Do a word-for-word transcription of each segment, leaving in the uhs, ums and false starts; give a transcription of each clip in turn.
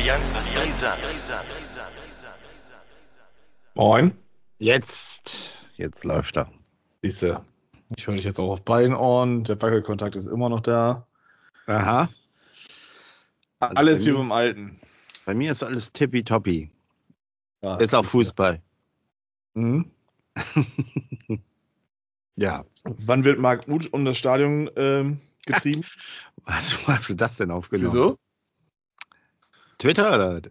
Allianz Brisant. Moin. Jetzt, jetzt läuft er. Siehste, ich höre dich jetzt auch auf beiden Ohren. Der Wackelkontakt ist immer noch da. Aha. Also alles wie mir, beim Alten. Bei mir ist alles tippitoppi. Ja, ist auch Fußball. Mhm. Ja. Wann wird Marc Uth um das Stadion ähm, getrieben? Was, wo hast du das denn aufgenommen? Wieso? Twitter oder?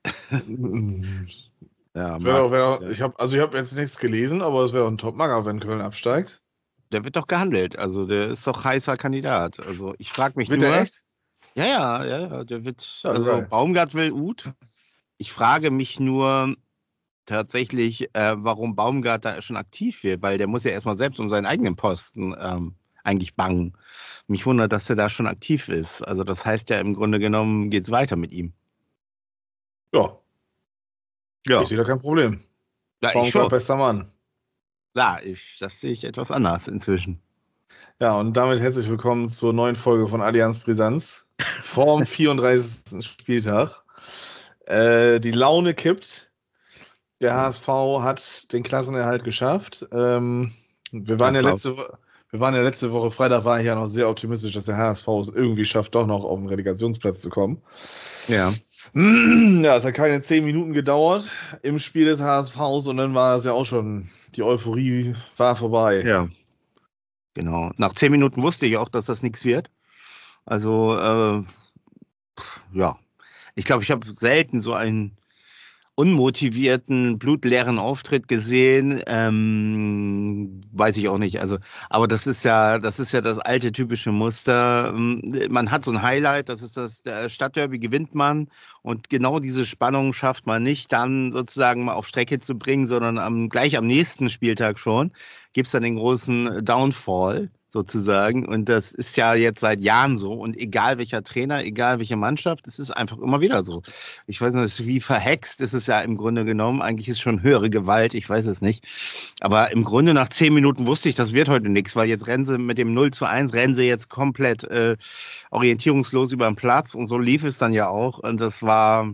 Ja, Marc, auch, auch, ich habe also ich habe jetzt nichts gelesen, aber es wäre doch ein Top-Mager, wenn Köln absteigt. Der wird doch gehandelt, also der ist doch heißer Kandidat. Also ich frage mich wird nur. Der echt? Ja, ja, ja, ja, der wird. Ja, also geil. Baumgart will Uth. Ich frage mich nur tatsächlich, äh, warum Baumgart da schon aktiv wird, weil der muss ja erstmal selbst um seinen eigenen Posten ähm, eigentlich bangen. Mich wundert, dass er da schon aktiv ist. Also das heißt ja im Grunde genommen geht's weiter mit ihm. Ja. Ja. Ich sehe da kein Problem. Ja, Baumgart, ich schon. bester Mann. Ja, ich, das sehe ich etwas anders inzwischen. Ja, und damit herzlich willkommen zur neuen Folge von Allianz Brisanz vorm vierunddreißigsten Spieltag. Äh, die Laune kippt. Der H S V hat den Klassenerhalt geschafft. Ähm, wir, waren ja letzte, wir waren ja letzte Woche, Freitag war ich ja noch sehr optimistisch, dass der H S V es irgendwie schafft, doch noch auf den Relegationsplatz zu kommen. Ja. Ja, es hat keine zehn Minuten gedauert im Spiel des H S Vs und dann war das ja auch schon, die Euphorie war vorbei. Ja, genau. Nach zehn Minuten wusste ich auch, dass das nichts wird. Also, äh, ja. Ich glaube, ich habe selten so einen unmotivierten, blutleeren Auftritt gesehen, ähm, weiß ich auch nicht. Also, aber das ist ja, das ist ja das alte typische Muster. Man hat so ein Highlight, das ist das der Stadtderby, gewinnt man und genau diese Spannung schafft man nicht, dann sozusagen mal auf Strecke zu bringen, sondern am, gleich am nächsten Spieltag schon gibt es dann den großen Downfall sozusagen und das ist ja jetzt seit Jahren so und egal welcher Trainer, egal welche Mannschaft, es ist einfach immer wieder so. Ich weiß nicht, wie verhext ist es ja im Grunde genommen, eigentlich ist es schon höhere Gewalt, ich weiß es nicht, aber im Grunde nach zehn Minuten wusste ich, das wird heute nichts, weil jetzt rennen sie mit dem null zu eins, rennen sie jetzt komplett äh, orientierungslos über den Platz und so lief es dann ja auch und das war,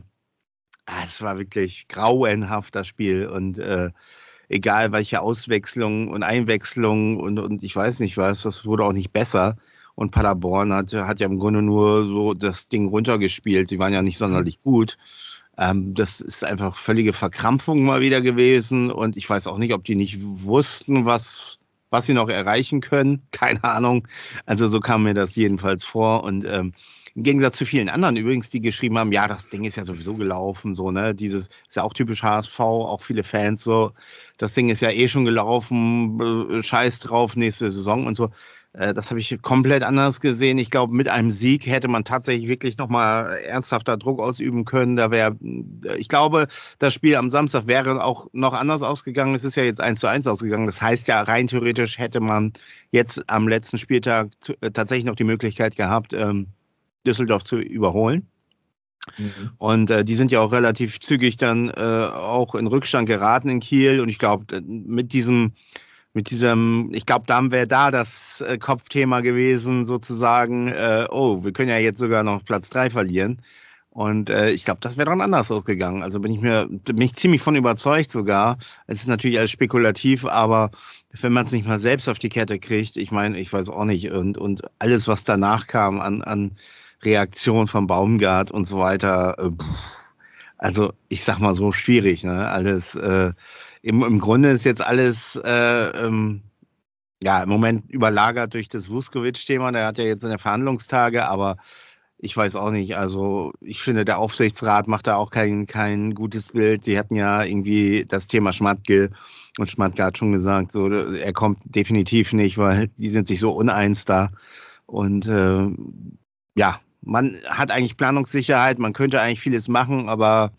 es war wirklich grauenhaft, das Spiel und äh, egal welche Auswechslung und Einwechslung und, und ich weiß nicht was, das wurde auch nicht besser. Und Paderborn hat, hat ja im Grunde nur so das Ding runtergespielt. Die waren ja nicht sonderlich gut. Ähm, das ist einfach völlige Verkrampfung mal wieder gewesen. Und ich weiß auch nicht, ob die nicht wussten, was, was sie noch erreichen können. Keine Ahnung. Also so kam mir das jedenfalls vor. Und ähm, im Gegensatz zu vielen anderen übrigens, die geschrieben haben, ja, das Ding ist ja sowieso gelaufen, so, ne, dieses, ist ja auch typisch H S V, auch viele Fans so, das Ding ist ja eh schon gelaufen, äh, scheiß drauf, nächste Saison und so. Äh, das habe ich komplett anders gesehen. Ich glaube, mit einem Sieg hätte man tatsächlich wirklich nochmal ernsthafter Druck ausüben können. Da wäre, ich glaube, das Spiel am Samstag wäre auch noch anders ausgegangen. Es ist ja jetzt eins zu eins ausgegangen. Das heißt ja, rein theoretisch hätte man jetzt am letzten Spieltag t- tatsächlich noch die Möglichkeit gehabt, ähm, Düsseldorf zu überholen. Mhm. Und äh, die sind ja auch relativ zügig dann äh, auch in Rückstand geraten in Kiel. Und ich glaube, mit diesem, mit diesem, ich glaube, da wäre da das äh, Kopfthema gewesen, sozusagen, äh, oh, wir können ja jetzt sogar noch Platz drei verlieren. Und äh, ich glaube, das wäre dann anders ausgegangen. Also bin ich mir bin ich ziemlich von überzeugt sogar. Es ist natürlich alles spekulativ, aber wenn man es nicht mal selbst auf die Kette kriegt, ich meine, ich weiß auch nicht. Und, und alles, was danach kam an, an Reaktion von Baumgart und so weiter. Äh, also ich sag mal so schwierig, ne? Alles äh, im, im Grunde ist jetzt alles äh, ähm, ja im Moment überlagert durch das Vuskovic-Thema. Der hat ja jetzt seine Verhandlungstage, aber ich weiß auch nicht. Also ich finde, der Aufsichtsrat macht da auch kein, kein gutes Bild. Die hatten ja irgendwie das Thema Schmatke und Schmatke hat schon gesagt, so er kommt definitiv nicht, weil die sind sich so uneins da. Und äh, ja, man hat eigentlich Planungssicherheit, man könnte eigentlich vieles machen, aber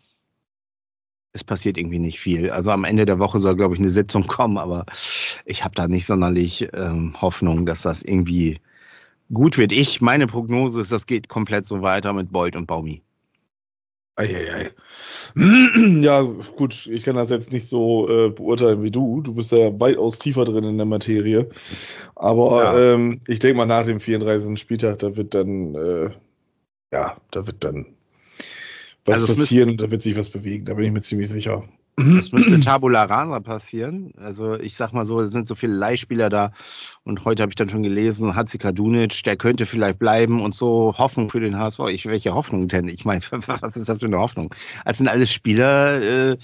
es passiert irgendwie nicht viel. Also am Ende der Woche soll, glaube ich, eine Sitzung kommen, aber ich habe da nicht sonderlich ähm, Hoffnung, dass das irgendwie gut wird. Ich, meine Prognose ist, das geht komplett so weiter mit Bold und Baumi. Eieiei. Ja, gut, ich kann das jetzt nicht so äh, beurteilen wie du. Du bist ja weitaus tiefer drin in der Materie. Aber ja. ähm, ich denke mal, nach dem vierunddreißigsten Spieltag, da wird dann, äh, ja, da wird dann was Also es passieren und da wird sich was bewegen, da bin ich mir ziemlich sicher. Es müsste Tabula Rasa passieren. Also ich sag mal so, es sind so viele Leihspieler da und heute habe ich dann schon gelesen, Hadzikadunic, der könnte vielleicht bleiben und so, Hoffnung für den H S V. Ich, welche Hoffnung denn? Ich meine, was ist das für eine Hoffnung? Das sind alles Spieler, äh,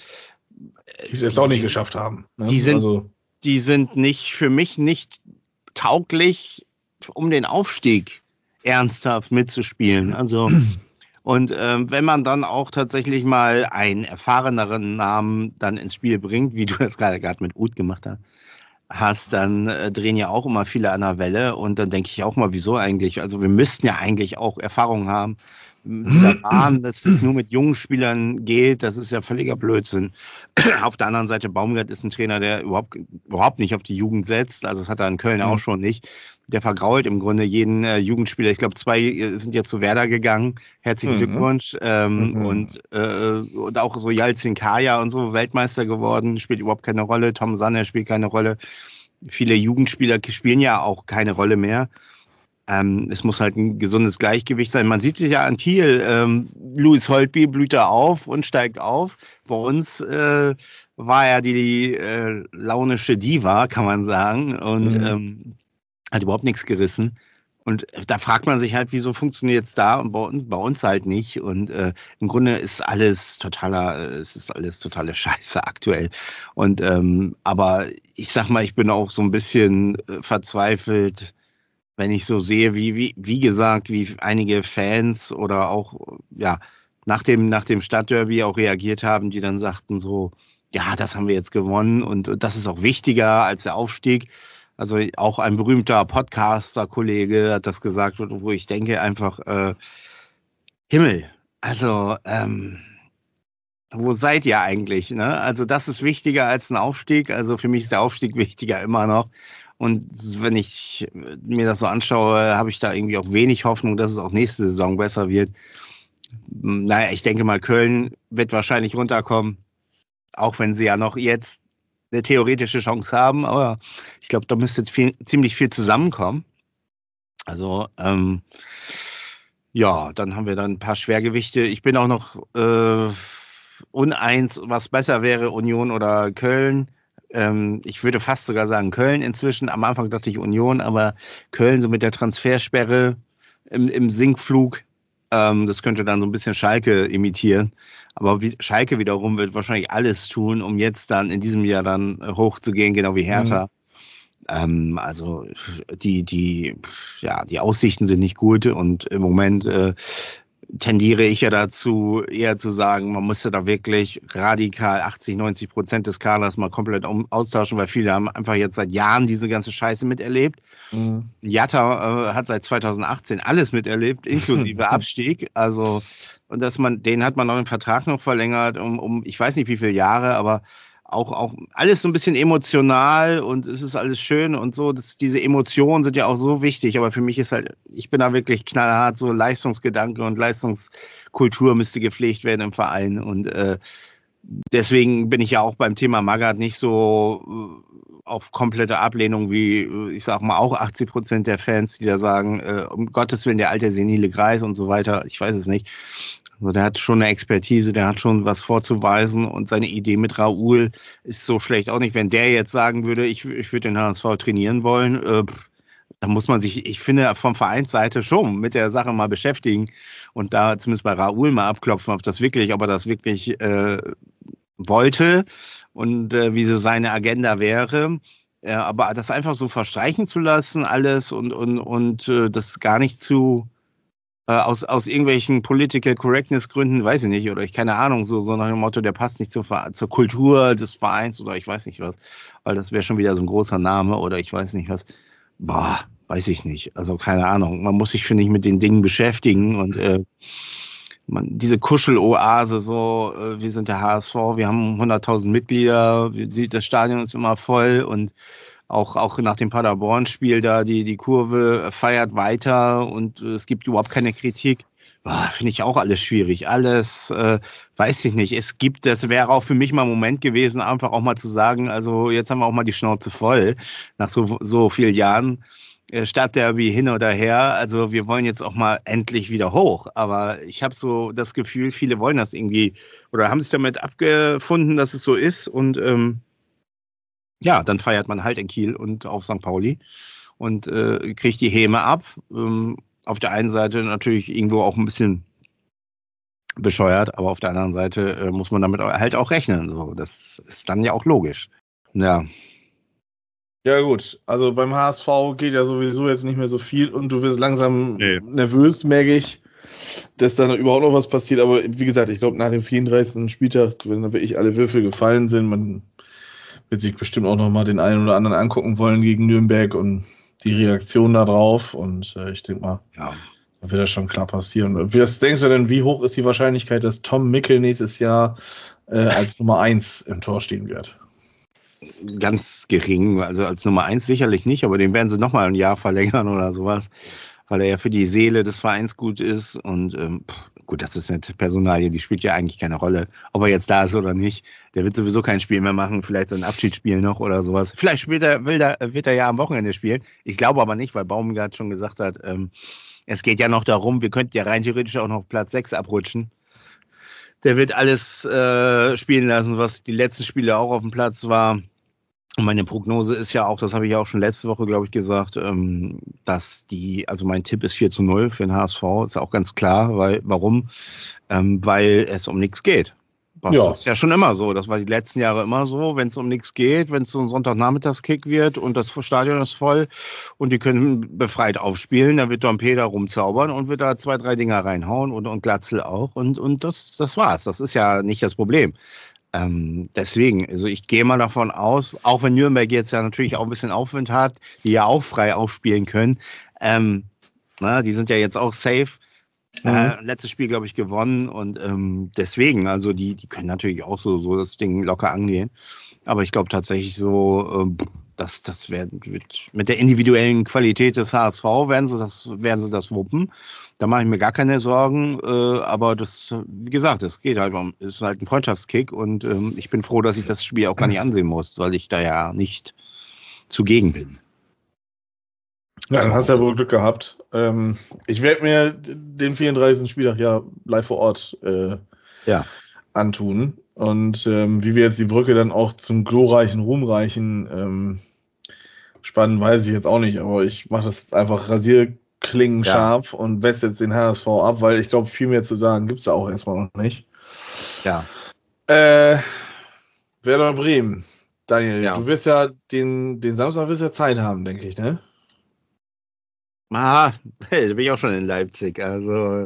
die es jetzt auch nicht geschafft haben. Ne? Die sind, also. die sind nicht, für mich nicht tauglich, um den Aufstieg ernsthaft mitzuspielen. Also und ähm, wenn man dann auch tatsächlich mal einen erfahreneren Namen dann ins Spiel bringt, wie du das gerade gerade mit Uth gemacht hast, hast dann äh, drehen ja auch immer viele an der Welle und dann denke ich auch mal, wieso eigentlich? Also wir müssten ja eigentlich auch Erfahrung haben. Dieser Wahn, dass es nur mit jungen Spielern geht, das ist ja völliger Blödsinn. Auf der anderen Seite, Baumgart ist ein Trainer, der überhaupt, überhaupt nicht auf die Jugend setzt. Also das hat er in Köln mhm. auch schon nicht. Der vergrault im Grunde jeden äh, Jugendspieler. Ich glaube, zwei sind jetzt zu Werder gegangen. Herzlichen mhm. Glückwunsch. Ähm, mhm. und, äh, und auch so Yalcin Kaya und so, Weltmeister geworden, spielt überhaupt keine Rolle. Tom Sanner spielt keine Rolle. Viele Jugendspieler spielen ja auch keine Rolle mehr. Ähm, es muss halt ein gesundes Gleichgewicht sein. Man sieht sich ja an Kiel. Ähm, Louis Holtby blüht da auf und steigt auf. Bei uns äh, war er die, die äh, launische Diva, kann man sagen. Und mhm. ähm, hat überhaupt nichts gerissen. Und da fragt man sich halt, wieso funktioniert es da und bei uns, bei uns halt nicht. Und äh, im Grunde ist alles totaler, es ist alles totale Scheiße aktuell. Und ähm, aber ich sag mal, ich bin auch so ein bisschen äh, verzweifelt, wenn ich so sehe, wie, wie, wie gesagt, wie einige Fans oder auch, ja, nach dem, nach dem Stadtderby auch reagiert haben, die dann sagten so, ja, das haben wir jetzt gewonnen und, und das ist auch wichtiger als der Aufstieg. Also auch ein berühmter Podcaster-Kollege hat das gesagt, wo ich denke einfach, äh, Himmel, also, ähm, wo seid ihr eigentlich, ne? Also das ist wichtiger als ein Aufstieg. Also für mich ist der Aufstieg wichtiger immer noch. Und wenn ich mir das so anschaue, habe ich da irgendwie auch wenig Hoffnung, dass es auch nächste Saison besser wird. Naja, ich denke mal, Köln wird wahrscheinlich runterkommen, auch wenn sie ja noch jetzt eine theoretische Chance haben. Aber ich glaube, da müsste jetzt viel, ziemlich viel zusammenkommen. Also, ähm, ja, dann haben wir dann ein paar Schwergewichte. Ich bin auch noch äh, uneins, was besser wäre, Union oder Köln. Ähm, ich würde fast sogar sagen Köln inzwischen. Am Anfang dachte ich Union, aber Köln so mit der Transfersperre im, im Sinkflug, ähm, das könnte dann so ein bisschen Schalke imitieren. Aber wie, Schalke wiederum wird wahrscheinlich alles tun, um jetzt dann in diesem Jahr dann hochzugehen, genau wie Hertha. Mhm. Ähm, also die, die, ja, die Aussichten sind nicht gut und im Moment äh, tendiere ich ja dazu, eher zu sagen, man müsste da wirklich radikal achtzig, neunzig Prozent des Kaders mal komplett um, austauschen, weil viele haben einfach jetzt seit Jahren diese ganze Scheiße miterlebt. Mhm. Jatta äh, hat seit zweitausendachtzehn alles miterlebt, inklusive Abstieg. Also, und dass man, den hat man noch im Vertrag noch verlängert, um, um ich weiß nicht wie viele Jahre, aber auch, auch alles so ein bisschen emotional und es ist alles schön und so. Das, diese Emotionen sind ja auch so wichtig, aber für mich ist halt, ich bin da wirklich knallhart, so Leistungsgedanke und Leistungskultur müsste gepflegt werden im Verein und äh, deswegen bin ich ja auch beim Thema Magath nicht so äh, auf komplette Ablehnung wie, ich sag mal, auch achtzig Prozent der Fans, die da sagen, äh, um Gottes Willen, der alte senile Greis und so weiter, ich weiß es nicht. Also der hat schon eine Expertise, der hat schon was vorzuweisen und seine Idee mit Raoul ist so schlecht auch nicht. Wenn der jetzt sagen würde, ich, ich würde den H S V trainieren wollen, äh, da muss man sich, ich finde, vom Vereinsseite schon mit der Sache mal beschäftigen und da zumindest bei Raoul mal abklopfen, ob das wirklich, ob er das wirklich äh, wollte und äh, wie so seine Agenda wäre. Äh, aber das einfach so verstreichen zu lassen, alles und, und, und äh, das gar nicht zu Aus, aus irgendwelchen Political Correctness Gründen, weiß ich nicht, oder ich keine Ahnung, so, so nach dem Motto, der passt nicht zur, zur Kultur des Vereins oder ich weiß nicht was, weil das wäre schon wieder so ein großer Name oder ich weiß nicht was. Boah, weiß ich nicht. Also keine Ahnung. Man muss sich, finde ich, mit den Dingen beschäftigen und äh, man, diese Kuscheloase, so, äh, wir sind der H S V, wir haben hunderttausend Mitglieder, wir, das Stadion ist immer voll und Auch, auch nach dem Paderborn-Spiel da, die, die Kurve feiert weiter und es gibt überhaupt keine Kritik. Finde ich auch alles schwierig. Alles, äh, weiß ich nicht. Es gibt, das wäre auch für mich mal ein Moment gewesen, einfach auch mal zu sagen, also jetzt haben wir auch mal die Schnauze voll nach so, so vielen Jahren. Stadtderby hin oder her. Also wir wollen jetzt auch mal endlich wieder hoch. Aber ich habe so das Gefühl, viele wollen das irgendwie oder haben sich damit abgefunden, dass es so ist. Und ähm, ja, dann feiert man halt in Kiel und auf Sankt Pauli und äh, kriegt die Häme ab. Ähm, auf der einen Seite natürlich irgendwo auch ein bisschen bescheuert, aber auf der anderen Seite äh, muss man damit halt auch rechnen. So, das ist dann ja auch logisch. Ja. Ja gut, also beim H S V geht ja sowieso jetzt nicht mehr so viel und du wirst langsam Nee. nervös, merke ich, dass da überhaupt noch was passiert. Aber wie gesagt, ich glaube nach dem vierunddreißigsten Spieltag, wenn da wirklich alle Würfel gefallen sind, man wird sich bestimmt auch noch mal den einen oder anderen angucken wollen gegen Nürnberg und die Reaktion darauf. Und äh, ich denke mal, Ja. da wird das schon klar passieren. Was denkst du denn, wie hoch ist die Wahrscheinlichkeit, dass Tom Mickel nächstes Jahr äh, als Nummer eins im Tor stehen wird? Ganz gering, also als Nummer eins sicherlich nicht, aber den werden sie nochmal ein Jahr verlängern oder sowas, weil er ja für die Seele des Vereins gut ist und ähm, gut, das ist eine Personalie, die spielt ja eigentlich keine Rolle, ob er jetzt da ist oder nicht, der wird sowieso kein Spiel mehr machen, vielleicht sein Abschiedsspiel noch oder sowas, vielleicht später will der, wird er ja am Wochenende spielen, ich glaube aber nicht, weil Baumgart schon gesagt hat, ähm, es geht ja noch darum, wir könnten ja rein theoretisch auch noch Platz sechs abrutschen. Der wird alles äh, spielen lassen, was die letzten Spiele auch auf dem Platz war. Und meine Prognose ist ja auch, das habe ich ja auch schon letzte Woche, glaube ich, gesagt, ähm, dass die, also mein Tipp ist vier zu null für den H S V, ist auch ganz klar, weil, warum? Ähm, weil es um nichts geht. Das Ja. ist ja schon immer so. Das war die letzten Jahre immer so. Wenn es um nichts geht, wenn es so ein Sonntagnachmittagskick wird und das Stadion ist voll und die können befreit aufspielen, dann wird Dompe da rumzaubern und wird da zwei, drei Dinger reinhauen und, und Glatzel auch. Und, und das, das war's. Das ist ja nicht das Problem. Ähm, deswegen, also ich gehe mal davon aus, auch wenn Nürnberg jetzt ja natürlich auch ein bisschen Aufwind hat, die ja auch frei aufspielen können. Ähm, na, die sind ja jetzt auch safe. Mhm. Äh, letztes Spiel, glaube ich, gewonnen und ähm, deswegen, also die, die können natürlich auch so, so das Ding locker angehen. Aber ich glaube tatsächlich so, ähm, dass das werden wird, mit der individuellen Qualität des H S V werden sie das, werden sie das wuppen. Da mache ich mir gar keine Sorgen. Äh, aber das, wie gesagt, es geht halt um, ist halt ein Freundschaftskick und ähm, ich bin froh, dass ich das Spiel auch gar nicht ansehen muss, weil ich da ja nicht zugegen bin. Ja, dann hast du ja wohl Glück gehabt. Ähm, ich werde mir den vierunddreißigsten Spieltag ja live vor Ort äh, ja. antun. Und ähm, wie wir jetzt die Brücke dann auch zum glorreichen, ruhmreichen ähm, spannen, weiß ich jetzt auch nicht. Aber ich mache das jetzt einfach rasierklingen Ja. scharf und wetze jetzt den H S V ab, weil ich glaube, viel mehr zu sagen gibt es da auch erstmal noch nicht. Ja. Äh, Werder Bremen. Daniel, Ja. du wirst ja den, den Samstag wirst ja Zeit haben, denke ich, ne? Ah, hey, da bin ich auch schon in Leipzig. Also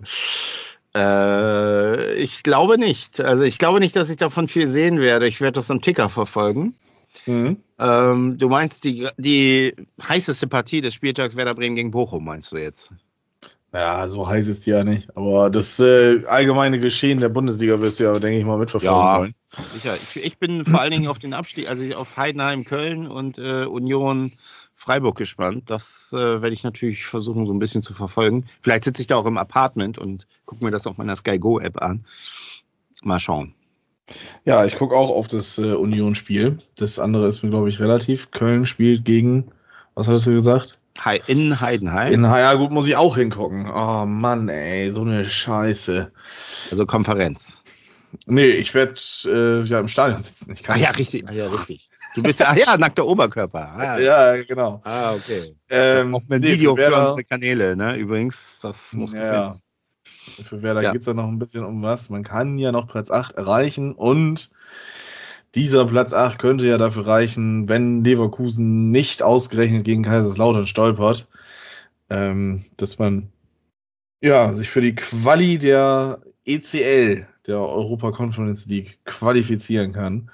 äh, ich glaube nicht. Also ich glaube nicht, dass ich davon viel sehen werde. Ich werde das am Ticker verfolgen. Mhm. Ähm, du meinst die, die heißeste Partie des Spieltags Werder Bremen gegen Bochum, meinst du jetzt? Ja, so heiß ist die ja nicht. Aber das äh, allgemeine Geschehen der Bundesliga wirst du ja, denke ich mal, mitverfolgen Ja, wollen. sicher. Ich, ich bin vor allen Dingen auf den Abstieg, also auf Heidenheim, Köln und äh, Union Freiburg gespannt. Das äh, werde ich natürlich versuchen, so ein bisschen zu verfolgen. Vielleicht sitze ich da auch im Apartment und gucke mir das auf meiner Sky Go App an. Mal schauen. Ja, ich gucke auch auf das äh, Union-Spiel. Das andere ist mir, glaube ich, relativ. Köln spielt gegen, was hattest du gesagt? He- in Heidenheim. In ja, gut, muss ich auch hingucken. Oh Mann, ey, so eine Scheiße. Also Konferenz. Nee, ich werde äh, ja im Stadion sitzen. Ich kann ah ja, richtig. Ah, ja, richtig. Du bist ja, ah, ja, nackter Oberkörper. Ah, ja. ja, genau. Ah, okay. Ähm, auch ein nee, Video für, für Werder, unsere Kanäle, ne? Übrigens, das muss ja, für Werder ja. geht es ja noch ein bisschen um was. Man kann ja noch Platz acht erreichen und dieser Platz acht könnte ja dafür reichen, wenn Leverkusen nicht ausgerechnet gegen Kaiserslautern stolpert, ähm, dass man ja sich für die Quali der E C L, der Europa Conference League, qualifizieren kann.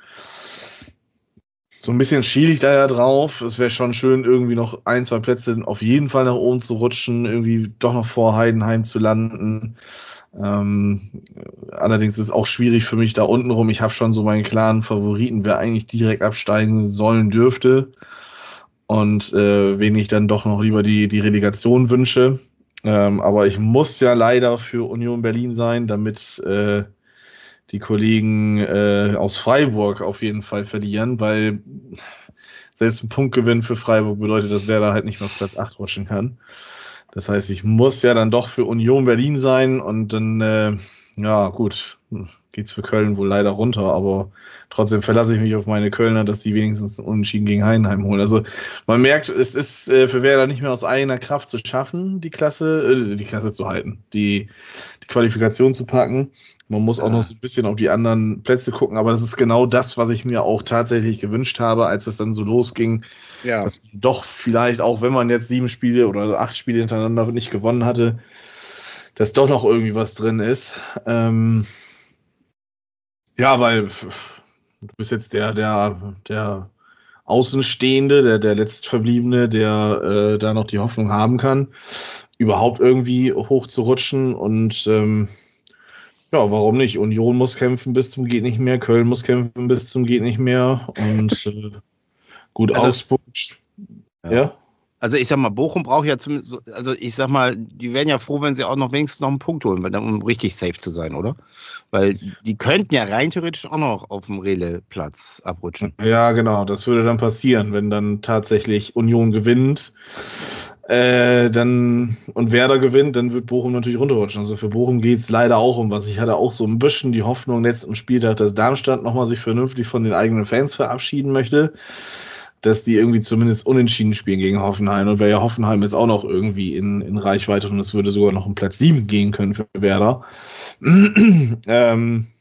So ein bisschen schiele ich da ja drauf. Es wäre schon schön, irgendwie noch ein, zwei Plätze auf jeden Fall nach oben zu rutschen, irgendwie doch noch vor Heidenheim zu landen. Ähm, allerdings ist es auch schwierig für mich da unten rum. Ich habe schon so meinen klaren Favoriten, wer eigentlich direkt absteigen sollen dürfte und äh, wen ich dann doch noch lieber die, die Relegation wünsche. Ähm, aber ich muss ja leider für Union Berlin sein, damit äh, die Kollegen äh, aus Freiburg auf jeden Fall verlieren, weil selbst ein Punktgewinn für Freiburg bedeutet, dass Werder halt nicht mehr auf Platz acht rutschen kann. Das heißt, ich muss ja dann doch für Union Berlin sein und dann, äh, ja gut, geht's für Köln wohl leider runter, aber trotzdem verlasse ich mich auf meine Kölner, dass die wenigstens Unentschieden gegen Heidenheim holen. Also man merkt, es ist äh, für Werder nicht mehr aus eigener Kraft zu schaffen, die Klasse, äh, die Klasse zu halten, die, die Qualifikation zu packen. Man muss auch noch so ein bisschen auf die anderen Plätze gucken, aber das ist genau das, was ich mir auch tatsächlich gewünscht habe, als es dann so losging. Ja. Dass man doch vielleicht, auch wenn man jetzt sieben Spiele oder acht Spiele hintereinander nicht gewonnen hatte, dass doch noch irgendwie was drin ist. Ähm, ja, weil du bist jetzt der, der, der Außenstehende, der, der Letztverbliebene, der äh, da noch die Hoffnung haben kann, überhaupt irgendwie hochzurutschen und ähm, ja, warum nicht? Union muss kämpfen bis zum geht nicht mehr, Köln muss kämpfen bis zum geht nicht mehr und äh, gut, also, Augsburg. Ja. ja. Also ich sag mal, Bochum braucht ja zumindest, also ich sag mal, die wären ja froh, wenn sie auch noch wenigstens noch einen Punkt holen, um richtig safe zu sein, oder? Weil die könnten ja rein theoretisch auch noch auf dem Rele-Platz abrutschen. Ja, genau, das würde dann passieren, wenn dann tatsächlich Union gewinnt. Äh, dann und Werder gewinnt, dann wird Bochum natürlich runterrutschen. Also für Bochum geht es leider auch um was. Ich hatte auch so ein bisschen die Hoffnung letzten Spieltag, dass Darmstadt nochmal sich vernünftig von den eigenen Fans verabschieden möchte, dass die irgendwie zumindest unentschieden spielen gegen Hoffenheim. Und wäre ja Hoffenheim jetzt auch noch irgendwie in, in Reichweite und es würde sogar noch um Platz sieben gehen können für Werder. ähm,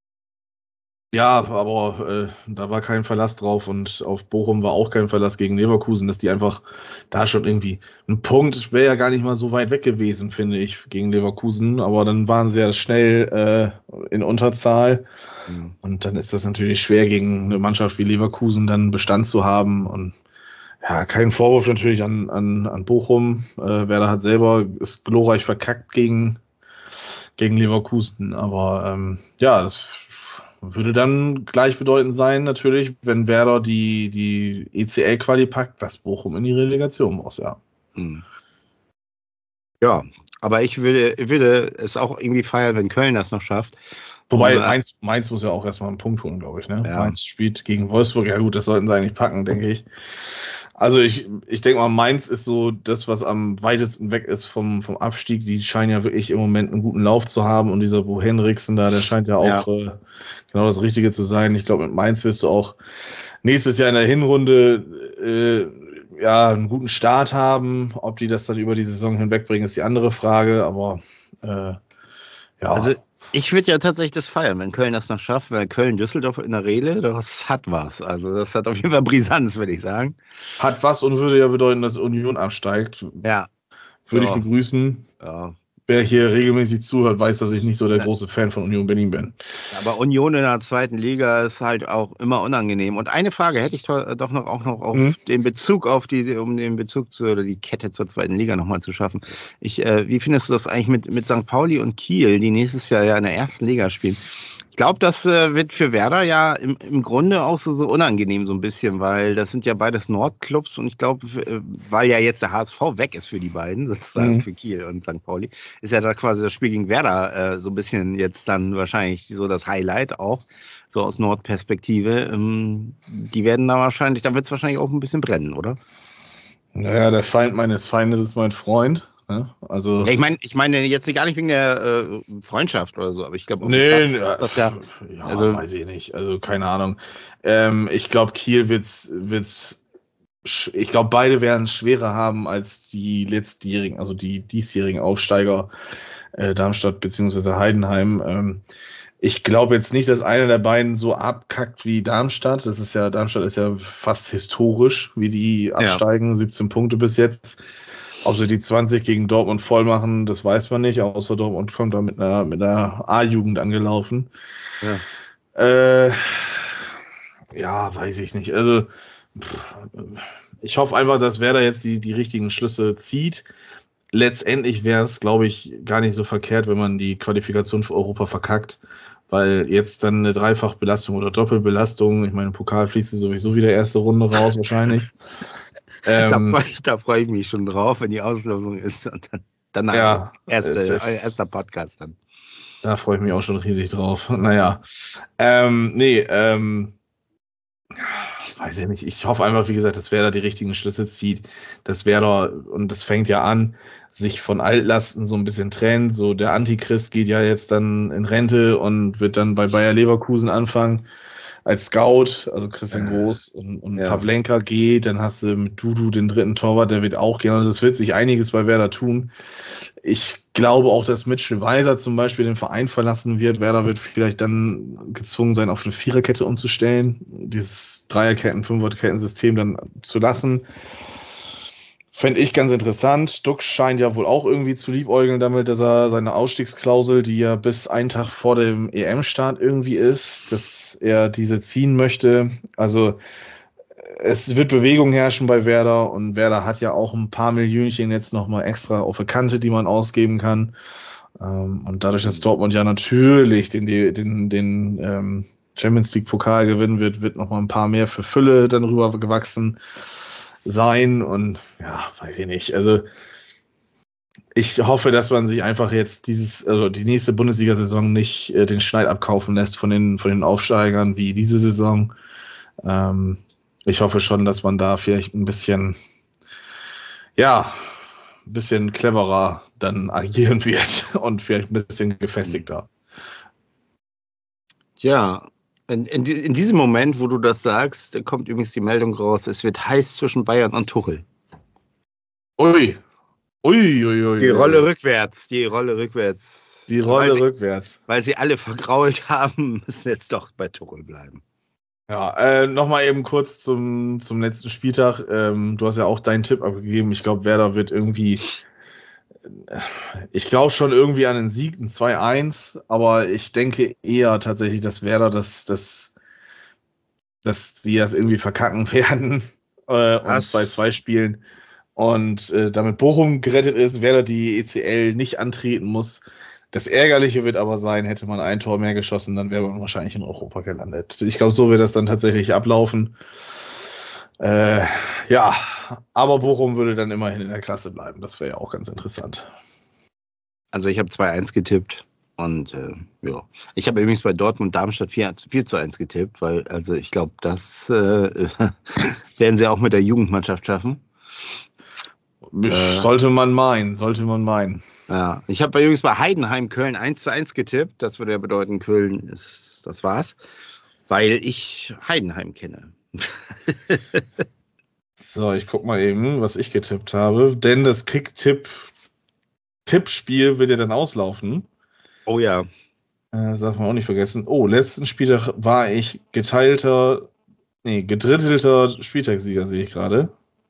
Ja, aber äh, da war kein Verlass drauf und auf Bochum war auch kein Verlass gegen Leverkusen, dass die einfach da schon irgendwie ein Punkt wäre ja gar nicht mal so weit weg gewesen, finde ich, gegen Leverkusen, aber dann waren sie ja schnell äh, in Unterzahl mhm. und dann ist das natürlich schwer gegen eine Mannschaft wie Leverkusen dann Bestand zu haben und ja, kein Vorwurf natürlich an, an, an Bochum, äh, Werder hat selber ist glorreich verkackt gegen, gegen Leverkusen, aber ähm, ja, das würde dann gleichbedeutend sein, natürlich, wenn Werder die, die E C L-Quali packt, dass Bochum in die Relegation muss, ja. Hm. Ja, aber ich würde, würde es auch irgendwie feiern, wenn Köln das noch schafft. Wobei, Mainz, Mainz muss ja auch erstmal einen Punkt holen, glaube ich. Ne? Ja. Mainz spielt gegen Wolfsburg, ja gut, das sollten sie eigentlich packen, denke ich. Also ich, ich denke mal, Mainz ist so das, was am weitesten weg ist vom, vom Abstieg. Die scheinen ja wirklich im Moment einen guten Lauf zu haben und dieser Bo Henriksen da, der scheint ja auch ja. Äh, genau das Richtige zu sein. Ich glaube, mit Mainz wirst du auch nächstes Jahr in der Hinrunde äh, ja einen guten Start haben. Ob die das dann über die Saison hinwegbringen, ist die andere Frage, aber äh, ja. Also ich würde ja tatsächlich das feiern, wenn Köln das noch schafft, weil Köln-Düsseldorf in der Rele, das hat was. Also das hat auf jeden Fall Brisanz, würde ich sagen. Hat was und würde ja bedeuten, dass Union absteigt. Ja. Würde ja. ich begrüßen. Ja. Wer hier regelmäßig zuhört, weiß, dass ich nicht so der große Fan von Union Berlin bin. Aber Union in der zweiten Liga ist halt auch immer unangenehm. Und eine Frage hätte ich to- doch noch auch noch auf mhm. den Bezug auf die, um den Bezug zu oder die Kette zur zweiten Liga nochmal zu schaffen. Ich, äh, wie findest du das eigentlich mit, mit Sankt Pauli und Kiel, die nächstes Jahr ja in der ersten Liga spielen? Ich glaube, das äh, wird für Werder ja im, im Grunde auch so, so unangenehm so ein bisschen, weil das sind ja beides Nordclubs und ich glaube, äh, weil ja jetzt der H S V weg ist für die beiden, sozusagen mhm. für Kiel und Sankt Pauli, ist ja da quasi das Spiel gegen Werder äh, so ein bisschen jetzt dann wahrscheinlich so das Highlight auch, so aus Nordperspektive. Ähm, die werden da wahrscheinlich, da wird es wahrscheinlich auch ein bisschen brennen, oder? Naja, der Feind meines Feindes ist mein Freund. Also, ja, ich meine, ich meine jetzt gar nicht wegen der äh, Freundschaft oder so, aber ich glaube, nee, ja, das ja, ja, also weiß ich nicht, also keine Ahnung. Ähm, ich glaube, Kiel wird's, wird's, ich glaube, beide werden es schwerer haben als die letztjährigen, also die diesjährigen Aufsteiger äh, Darmstadt beziehungsweise Heidenheim. Ähm, ich glaube jetzt nicht, dass einer der beiden so abkackt wie Darmstadt. Das ist ja, Darmstadt ist ja fast historisch, wie die absteigen, ja. siebzehn Punkte bis jetzt. Ob sie die zwanzig gegen Dortmund voll machen, das weiß man nicht, außer Dortmund kommt da mit einer, mit einer A-Jugend angelaufen. Ja. Äh, ja, weiß ich nicht. Also pff, ich hoffe einfach, dass Werder jetzt die, die richtigen Schlüsse zieht. Letztendlich wäre es, glaube ich, gar nicht so verkehrt, wenn man die Qualifikation für Europa verkackt, weil jetzt dann eine Dreifachbelastung oder Doppelbelastung, ich meine, Pokal fliegst du sowieso wieder erste Runde raus wahrscheinlich. Ähm, da freue ich, da freu ich mich schon drauf, wenn die Auslosung ist und dann danach ja, erste, äh, erster Podcast dann. Da freue ich mich auch schon riesig drauf. Naja, ähm, nee, ähm, weiß ich nicht, ich hoffe einfach, wie gesagt, dass Werder die richtigen Schlüsse zieht, dass Werder, und das fängt ja an, sich von Altlasten so ein bisschen trennt. So der Antichrist geht ja jetzt dann in Rente und wird dann bei Bayer Leverkusen anfangen als Scout, also Christian Groß, und, und Ja. Pavlenka geht, dann hast du mit Dudu den dritten Torwart, der wird auch gehen. Also es wird sich einiges bei Werder tun. Ich glaube auch, dass Mitchell Weiser zum Beispiel den Verein verlassen wird. Werder wird vielleicht dann gezwungen sein, auf eine Viererkette umzustellen, dieses Dreierketten-, Fünferketten-System dann zu lassen. Fände ich ganz interessant. Dux scheint ja wohl auch irgendwie zu liebäugeln damit, dass er seine Ausstiegsklausel, die ja bis einen Tag vor dem E M-Start irgendwie ist, dass er diese ziehen möchte. Also es wird Bewegung herrschen bei Werder und Werder hat ja auch ein paar Millionchen jetzt nochmal extra auf der Kante, die man ausgeben kann. Und dadurch, dass Dortmund ja natürlich den, den, den ähm, Champions League Pokal gewinnen wird, wird nochmal ein paar mehr für Fülle dann rüber gewachsen sein und ja, weiß ich nicht. Also ich hoffe, dass man sich einfach jetzt dieses, also die nächste Bundesliga-Saison nicht äh, den Schneid abkaufen lässt von den, von den Aufsteigern wie diese Saison. Ähm, ich hoffe schon, dass man da vielleicht ein bisschen, ja, ein bisschen cleverer dann agieren wird und vielleicht ein bisschen gefestigter. Ja, in, in, in diesem Moment, wo du das sagst, kommt übrigens die Meldung raus, es wird heiß zwischen Bayern und Tuchel. Ui. Ui, ui, ui. Die Rolle rückwärts, die Rolle rückwärts. Die Rolle weil sie, rückwärts. Weil sie alle vergrault haben, müssen jetzt doch bei Tuchel bleiben. Ja, äh, nochmal eben kurz zum, zum letzten Spieltag. Ähm, du hast ja auch deinen Tipp abgegeben. Ich glaube, Werder wird irgendwie, ich glaube schon irgendwie an den Sieg, ein zwei eins, aber ich denke eher tatsächlich, dass Werder das, das, dass die das irgendwie verkacken werden äh, und zwei zwei spielen und äh, damit Bochum gerettet ist, Werder die E C L nicht antreten muss. Das Ärgerliche wird aber sein, hätte man ein Tor mehr geschossen, dann wäre man wahrscheinlich in Europa gelandet. Ich glaube, so wird das dann tatsächlich ablaufen. Äh, ja, aber Bochum würde dann immerhin in der Klasse bleiben. Das wäre ja auch ganz interessant. Also ich habe zwei eins getippt und äh, ja. Ich habe übrigens bei Dortmund Darmstadt vier zu eins getippt, weil also ich glaube, das äh, werden sie auch mit der Jugendmannschaft schaffen. Äh, sollte man meinen, sollte man meinen. Ja, ich habe übrigens bei Heidenheim Köln eins zu eins getippt. Das würde ja bedeuten, Köln ist, das war's, weil ich Heidenheim kenne. So, ich guck mal eben, was ich getippt habe, denn das Kick-Tipp-Tippspiel wird ja dann auslaufen. Oh ja. Äh, das darf man auch nicht vergessen. Oh, letzten Spieltag war ich geteilter, nee, gedrittelter Spieltagssieger, sehe ich gerade.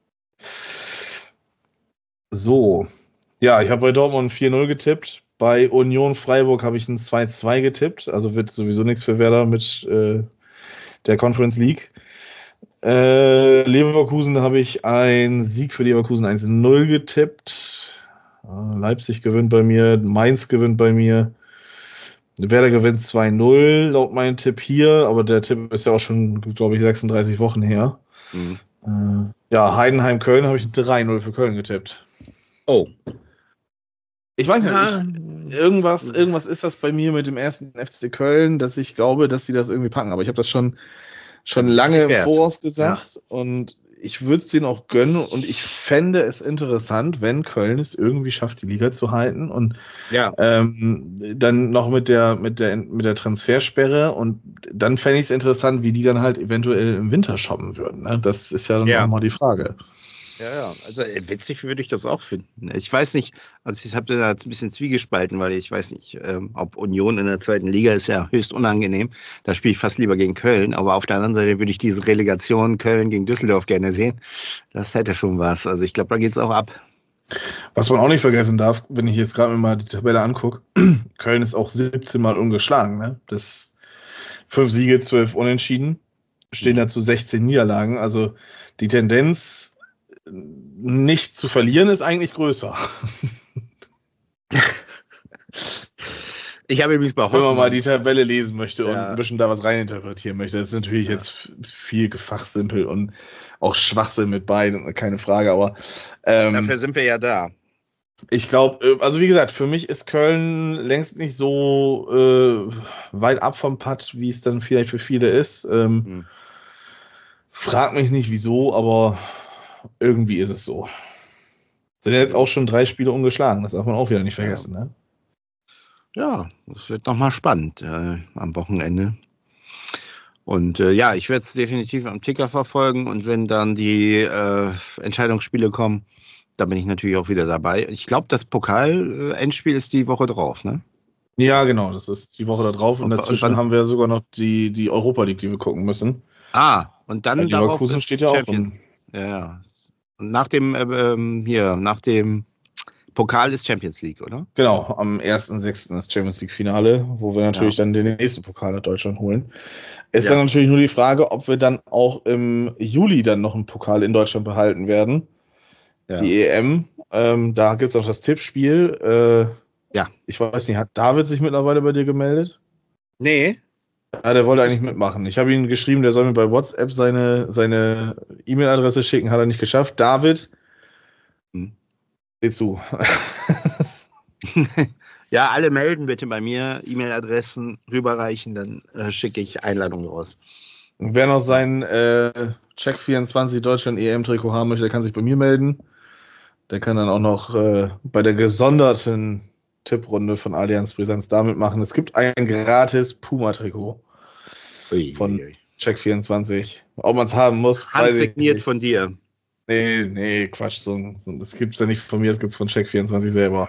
So. Ja, ich habe bei Dortmund vier null getippt. Bei Union Freiburg habe ich ein zwei zwei getippt. Also wird sowieso nichts für Werder mit äh, der Conference League. Äh, Leverkusen habe ich einen Sieg für Leverkusen eins null getippt. Äh, Leipzig gewinnt bei mir. Mainz gewinnt bei mir. Werder gewinnt zwei null laut meinem Tipp hier. Aber der Tipp ist ja auch schon, glaube ich, sechsunddreißig Wochen her. Mhm. Äh, ja, Heidenheim-Köln habe ich drei null für Köln getippt. Oh. Ich weiß nicht, ich, irgendwas, irgendwas ist das bei mir mit dem ersten F C Köln, dass ich glaube, dass sie das irgendwie packen. Aber ich habe das schon, schon lange im Voraus gesagt, ja. Und ich würde es denen auch gönnen und ich fände es interessant, wenn Köln es irgendwie schafft, die Liga zu halten und ja. ähm, dann noch mit der, mit der, mit der Transfersperre und dann fände ich es interessant, wie die dann halt eventuell im Winter shoppen würden. Ne? Das ist ja dann ja. nochmal die Frage. Ja, ja, also witzig würde ich das auch finden. Ich weiß nicht, also ich habe da jetzt ein bisschen zwiegespalten, weil ich weiß nicht, ähm, ob Union in der zweiten Liga ist ja höchst unangenehm. Da spiele ich fast lieber gegen Köln, aber auf der anderen Seite würde ich diese Relegation Köln gegen Düsseldorf gerne sehen. Das hätte schon was. Also ich glaube, da geht es auch ab. Was man auch nicht vergessen darf, wenn ich jetzt gerade mal die Tabelle angucke, Köln ist auch siebzehn Mal ungeschlagen. Ne? Das fünf Siege, zwölf Unentschieden, stehen dazu sechzehn Niederlagen. Also die Tendenz nicht zu verlieren ist eigentlich größer. Ich habe übrigens bei Wenn man mal die Tabelle lesen möchte und ja. ein bisschen da was reininterpretieren möchte, das ist natürlich ja. jetzt viel Gefachsimpel und auch Schwachsinn mit beiden, keine Frage, aber ähm, dafür sind wir ja da. Ich glaube, also wie gesagt, für mich ist Köln längst nicht so äh, weit ab vom Putt, wie es dann vielleicht für viele ist. Ähm, hm. Frag mich nicht wieso, aber irgendwie ist es so. Sind ja jetzt auch schon drei Spiele ungeschlagen, das darf man auch wieder nicht vergessen, ne? Ja, das wird nochmal spannend äh, am Wochenende. Und äh, ja, ich werde es definitiv am Ticker verfolgen und wenn dann die äh, Entscheidungsspiele kommen, da bin ich natürlich auch wieder dabei. Ich glaube, das Pokal-Endspiel ist die Woche drauf, ne? Ja, genau, das ist die Woche da drauf und, Und- dazwischen und wann- haben wir sogar noch die, die Europa League, die wir gucken müssen. Ah, und dann Weil darauf Leverkusen ist steht ja auch Champions. im, Ja, ja. Und nach dem, äh, ähm, hier, nach dem Pokal ist Champions League, oder? genau, am ersten sechsten ist Champions League Finale, wo wir natürlich dann den nächsten Pokal nach Deutschland holen. Ist Ja. dann natürlich nur die Frage, ob wir dann auch im Juli dann noch einen Pokal in Deutschland behalten werden. Ja. Die E M, ähm, da gibt es auch das Tippspiel. Äh, Ja. Ich weiß nicht, hat David sich mittlerweile bei dir gemeldet? Nee. Ja, der wollte eigentlich mitmachen. Ich habe ihm geschrieben, der soll mir bei WhatsApp seine, seine E-Mail-Adresse schicken, hat er nicht geschafft. David, Hm. seh zu. Ja, alle melden bitte bei mir, E-Mail-Adressen rüberreichen, dann äh, schicke ich Einladungen raus. Und wer noch sein äh, Check vierundzwanzig Deutschland E M-Trikot haben möchte, der kann sich bei mir melden. Der kann dann auch noch äh, bei der gesonderten Tipprunde von Allianz Brisanz damit machen. Es gibt ein gratis Puma-Trikot Ui, von ui, ui. Check vierundzwanzig. Ob man es haben muss, weiß ich Handsigniert nicht. von dir. Nee, nee, Quatsch. So, ein- so, ein- das gibt es ja nicht von mir, das gibt es von Check vierundzwanzig selber.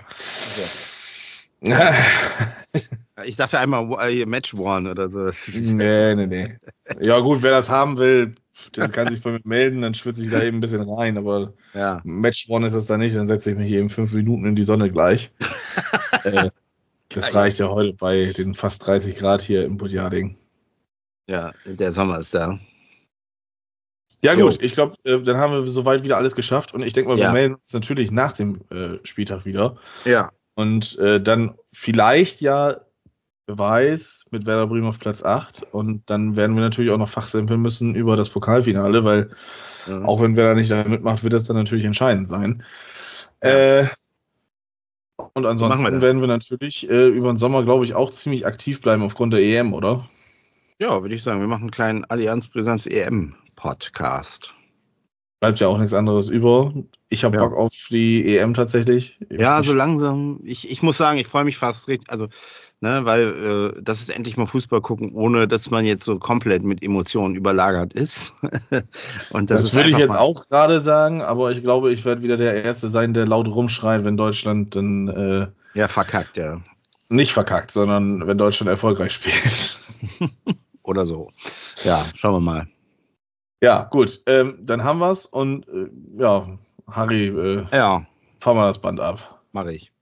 Ich dachte einmal äh, Match One oder so. Nee, nee, nee. Ja gut, wer das haben will, der kann sich bei mir melden, dann schwitze ich da eben ein bisschen rein, aber Ja. Match One ist das da nicht, dann setze ich mich eben fünf Minuten in die Sonne gleich. äh, das Geil. reicht ja heute bei den fast dreißig Grad hier im Budjading. Ja, der Sommer ist da. Ja Jo. gut, ich glaube, äh, dann haben wir soweit wieder alles geschafft und ich denke mal, wir Ja. melden uns natürlich nach dem äh, Spieltag wieder Ja. und äh, dann vielleicht ja, wer weiß, mit Werder Bremen auf Platz acht und dann werden wir natürlich auch noch fachsimpeln müssen über das Pokalfinale, weil Mhm. auch wenn Werder nicht da mitmacht, wird das dann natürlich entscheidend sein. Ja. Äh, und Machen wir ansonsten das. werden wir natürlich äh, über den Sommer, glaube ich, auch ziemlich aktiv bleiben aufgrund der E M, oder? Ja, würde ich sagen, wir machen einen kleinen Allianz Brisanz E M-Podcast. Bleibt ja auch nichts anderes über. Ich habe Ja. Bock auf die E M tatsächlich. Ja, ich, so langsam. Ich, ich muss sagen, ich freue mich fast richtig. Also, ne, weil äh, das ist endlich mal Fußball gucken, ohne dass man jetzt so komplett mit Emotionen überlagert ist. Und das, das ist würde ich einfach jetzt mal- auch gerade sagen, aber ich glaube, ich werde wieder der Erste sein, der laut rumschreit, wenn Deutschland dann äh, Ja, verkackt, ja. nicht verkackt, sondern wenn Deutschland erfolgreich spielt. Oder so. Ja, schauen wir mal. Ja, gut, ähm, dann haben wir's und äh, ja, Harry, äh, Ja, fahr mal das Band ab. mache ich.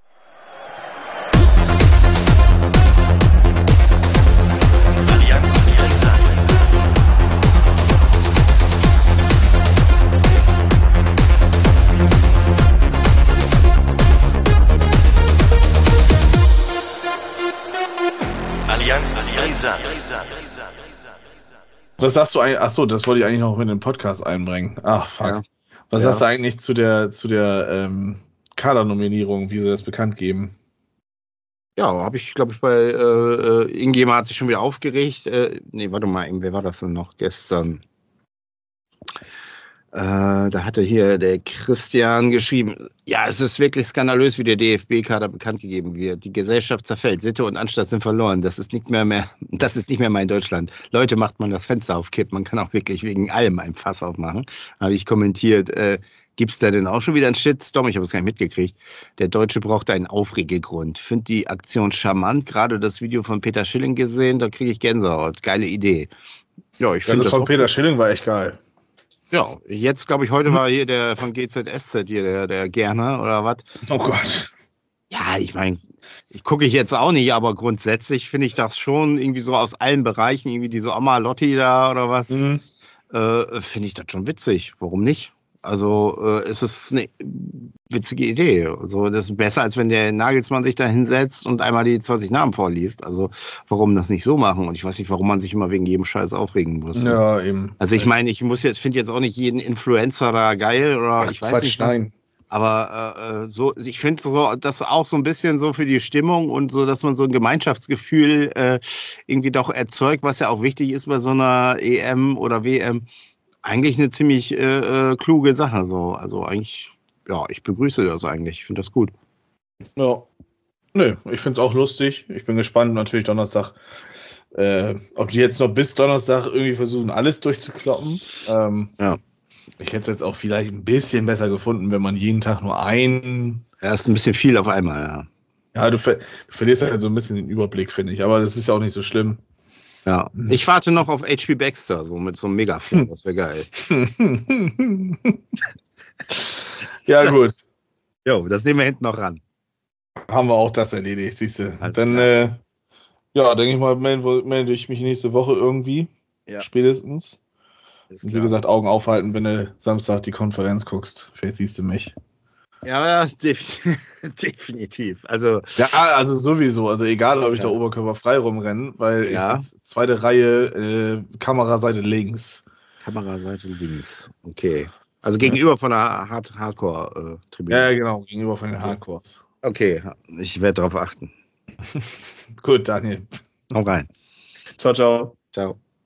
Allianz Brisanz. Allianz Brisanz. Was sagst du eigentlich? Achso, das wollte ich eigentlich noch mit dem Podcast einbringen. Ach, fuck. Ja. Was Ja. sagst du eigentlich zu der, zu der ähm, Kadernominierung, wie sie das bekannt geben? Ja, habe ich, glaube ich, bei äh, äh, irgendjemand hat sich schon wieder aufgeregt. Äh, nee, warte mal, wer war das denn noch gestern? Äh, da hatte hier der Christian geschrieben, ja, es ist wirklich skandalös, wie der D F B-Kader bekannt gegeben wird. Die Gesellschaft zerfällt, Sitte und Anstand sind verloren. Das ist nicht mehr, mehr, das ist nicht mehr mein Deutschland. Leute, macht man das Fenster auf Kipp. Man kann auch wirklich wegen allem ein Fass aufmachen. Habe ich kommentiert, äh, gibt es da denn auch schon wieder einen Shitstorm? Ich habe es gar nicht mitgekriegt. Der Deutsche braucht einen Aufregegrund. Finde die Aktion charmant. Gerade das Video von Peter Schilling gesehen, da kriege ich Gänsehaut. Geile Idee. Ja, ich Ja, finde das das von auch Peter Schilling war echt geil. Ja, jetzt glaube ich, heute war hier der von G Z S Z hier, der, der Gerner oder was. Oh Gott. Ja, ich meine, ich gucke ich jetzt auch nicht, aber grundsätzlich finde ich das schon irgendwie so aus allen Bereichen, irgendwie diese Oma Lotti da oder was, Mhm. äh, finde ich das schon witzig. Warum nicht? Also äh, es ist eine witzige Idee. Also das ist besser, als wenn der Nagelsmann sich da hinsetzt und einmal die zwanzig Namen vorliest. Also warum das nicht so machen? Und ich weiß nicht, warum man sich immer wegen jedem Scheiß aufregen muss. Ja, eben. Also ich meine, ich muss jetzt, finde jetzt auch nicht jeden Influencer da geil oder Ach, ich weiß Quatsch, nicht. nein. Aber äh, so, ich finde so, das auch so ein bisschen so für die Stimmung und so, dass man so ein Gemeinschaftsgefühl äh, irgendwie doch erzeugt, was ja auch wichtig ist bei so einer E M oder W M. eigentlich eine ziemlich äh, kluge Sache. So. Also eigentlich, ja, ich begrüße das eigentlich. Ich finde das gut. Ja. Nö, ich finde es auch lustig. Ich bin gespannt, natürlich Donnerstag, äh, ob die jetzt noch bis Donnerstag irgendwie versuchen, alles durchzukloppen. Ähm, ja. Ich hätte es jetzt auch vielleicht ein bisschen besser gefunden, wenn man jeden Tag nur ein. Ja, ist ein bisschen viel auf einmal, ja. Ja, du, ver du verlierst halt so ein bisschen den Überblick, finde ich. Aber das ist ja auch nicht so schlimm. Ja. Ich warte noch auf H P Baxter, so mit so einem Megafon. Das wäre geil. Ja, gut. Jo, das nehmen wir hinten noch ran. Haben wir auch das erledigt, siehst du. Alles Dann, klar. äh, ja, denke ich mal, melde, melde ich mich nächste Woche irgendwie. Ja. Spätestens. Ist Und wie klar. gesagt, Augen aufhalten, wenn du Samstag die Konferenz guckst. Vielleicht siehst du mich. Ja, ja, def definitiv. Also, Ja, also sowieso. Also egal, ob ich Ja. da oberkörperfrei rumrenne, weil Ja. ich sitze zweite Reihe, äh, Kameraseite links. Kameraseite links. Okay. Also gegenüber von der Hard Hardcore-Tribüne. Ja, ja, genau, gegenüber von den Okay. Hardcores. Okay, ich werde darauf achten. Gut, Daniel. Hau rein. Ciao, ciao. Ciao.